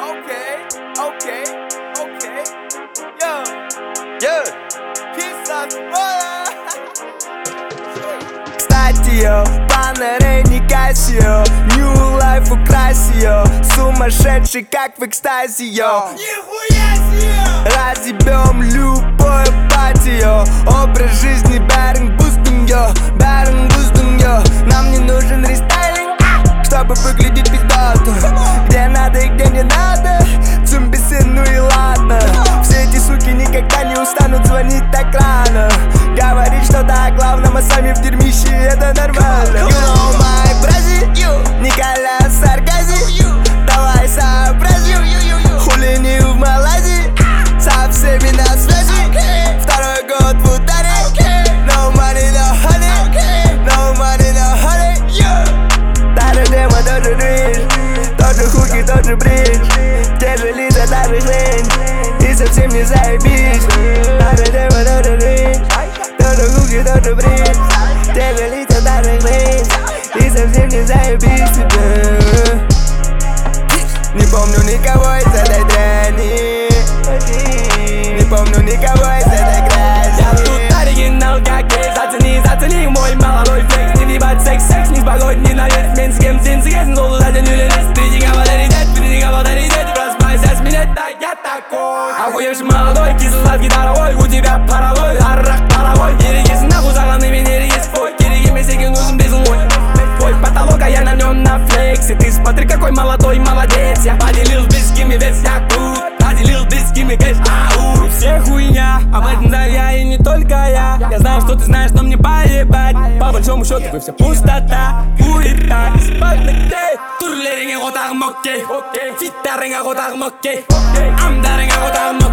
Okay. Yo. Писать Кстати, Панере не Кассио, New Life украсио, сумасшедший как в экстазе, Нихуя себе! Разъебем любое патио, образ жизни Беринг Бустинг, Нам не нужен рестайлинг, чтобы выглядеть пиздато. Где надо и где не надо, цумбисы, ну и ладно. Все эти суки никогда не устанут звонить так рано, говорить что-то о главном, а сами в дерьмище, это нормально. You know my Бразил, Николя Саргази, давай сообрази, хули не в Малайзии, со всеми на связи, второй год в ударе. No money, no honey, no money, no honey. Даже демо, тоже рейдж, тоже хуки, тоже бридж, те же лица, та же хрень, и совсем не заебись. Даже демо, тоже рейдж, тоже хуки, тоже бридж, те же лица, та же хрень, и совсем не заебись тебе. Не помню никого из этой дряни, не помню никого из этой грязи. Я тут оригинал как есть, зацени мой молодой флекс. Не въебать секс, не спокойно, не наверх. Мен с кем сен срезан, долу даден юлелес. Впереди авторитет, просыпайся, сменять, да я такой. Охуевший молодой, кислый гитаровой, у тебя паровой, аррах паровой. Ерегесін нахуй сағанымен ерегес твой, керек емес екен өзім безін ой. Твой потолок, а я на нем на флексе. Ты смотри, какой молодой молодец. Я поделил с близкими весь я тут, поделил с близкими кэш, ау. Все хуйня, об этом знаю я и не только я. Я знаю, что ты знаешь, но мне поебать. По большому счету вы все пустота, хуета. Спаднете, турлеріңе қотағым окей, фиттарыңа қотағым окей, амдарыңа қотағым окей.